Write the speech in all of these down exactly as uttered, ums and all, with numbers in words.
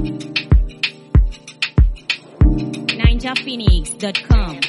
ninja phoenix dot com.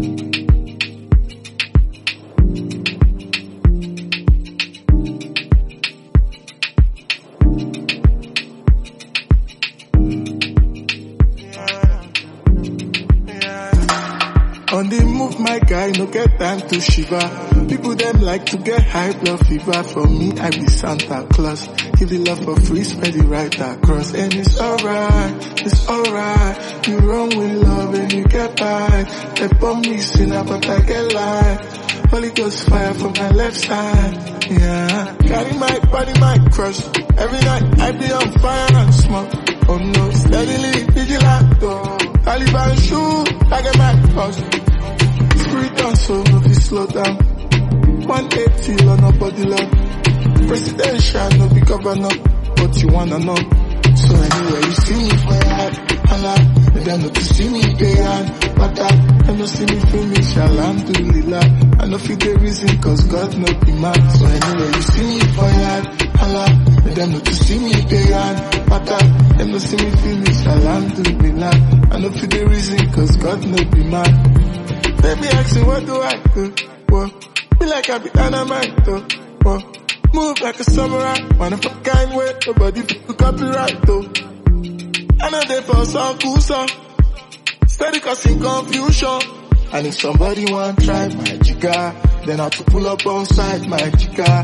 On the move, my guy, no get time to shiver. People them like to get high blood fever. For me, I be Santa Claus. Give the love for free, spread it right across. And it's alright, it's alright. You run with love and you get by. They bomb me sinner, but I get light. Holy Ghost fire from my left side. Yeah, carry my body, my crush. Every night I be on fire and smoke. Oh no, steadily vigilant though. Taliban shoe, I get my crush. Spirit and soul, no be slow down. one eighty on a body love. Presidential, no be governor. But you wanna know. So anyway, you see me for your heart. Allah, and then not to see me pay hand. But that, and no see me finish. Alhamdulillah. I know feel the reason, cause God no be mad. So anyway, you see me for your heart. Allah, and then not to see me pay hand. But that, and no see me finish. Alhamdulillah. I know feel the reason, cause God no be mad. Baby asking what do I do? Whoa. Be like I be dynamite though. Whoa. Move like a samurai. One of a kind way. Nobody to copyright though. I know they for some cool song. Steady causing confusion. And if somebody want try my jigga, then I have to pull up on side my jigga.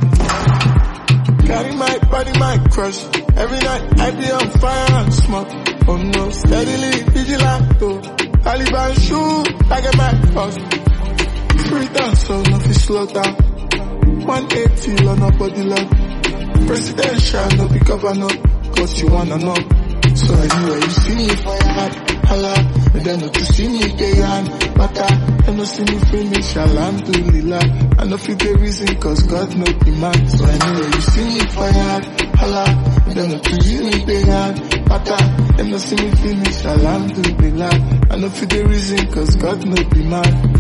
Carry my body, my crush. Every night I be on fire and smoke. Oh no, steadily vigilant though. Taliban shoe, I get my crush. Free down, so nothing slow down. one eighty on a body love. Presidential, no be governor. Cause you wanna know. So anyway, you see me for your heart. Allah, and then not to see me pay hand. But I, and no see me finish. Alhamdulillah. I know feel the reason, cause God no be man. So anyway, you see me for your heart. Allah, and then not to see me pay hand. But I, and no see me finish. Alhamdulillah. I know feel the reason, cause God no be man.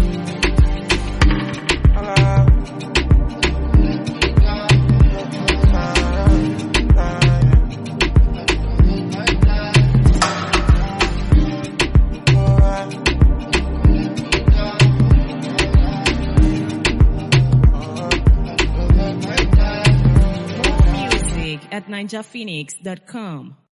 At ninja phoenix dot com.